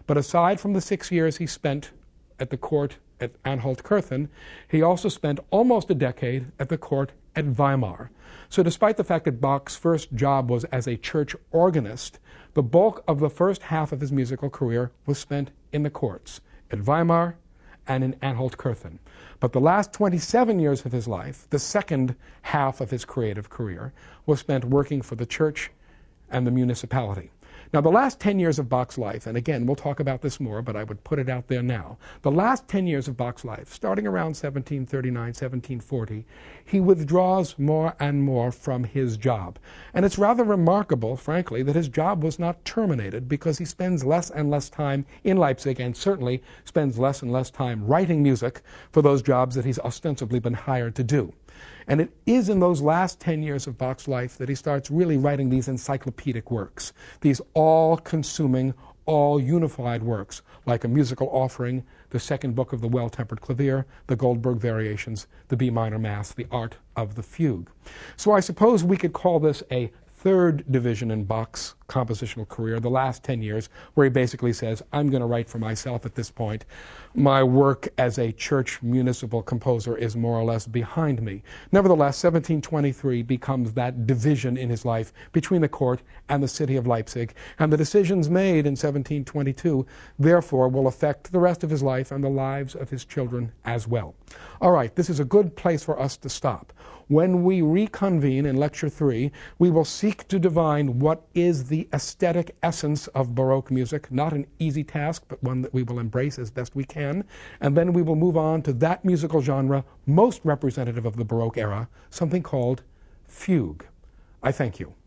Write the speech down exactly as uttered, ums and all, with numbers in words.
But aside from the six years he spent at the court at Anhalt-Köthen, he also spent almost a decade at the court at Weimar. So despite the fact that Bach's first job was as a church organist, the bulk of the first half of his musical career was spent in the courts, at Weimar and in Anhalt-Köthen. But the last twenty-seven years of his life, the second half of his creative career, was spent working for the church and the municipality. Now, the last ten years of Bach's life, and again, we'll talk about this more, but I would put it out there now. The last ten years of Bach's life, starting around seventeen thirty-nine, seventeen forty, he withdraws more and more from his job. And it's rather remarkable, frankly, that his job was not terminated, because he spends less and less time in Leipzig and certainly spends less and less time writing music for those jobs that he's ostensibly been hired to do. And it is in those last ten years of Bach's life that he starts really writing these encyclopedic works, these all-consuming, all-unified works, like A Musical Offering, the second book of the Well-Tempered Clavier, the Goldberg Variations, the B minor Mass, the Art of the Fugue. So I suppose we could call this a third division in Bach's compositional career, the last ten years, where he basically says, I'm going to write for myself at this point. My work as a church municipal composer is more or less behind me. Nevertheless, seventeen twenty-three becomes that division in his life between the court and the city of Leipzig, and the decisions made in seventeen twenty-two, therefore, will affect the rest of his life and the lives of his children as well. All right, this is a good place for us to stop. When we reconvene in Lecture three, we will seek to divine what is the aesthetic essence of Baroque music, not an easy task, but one that we will embrace as best we can. And then we will move on to that musical genre most representative of the Baroque era, something called fugue. I thank you.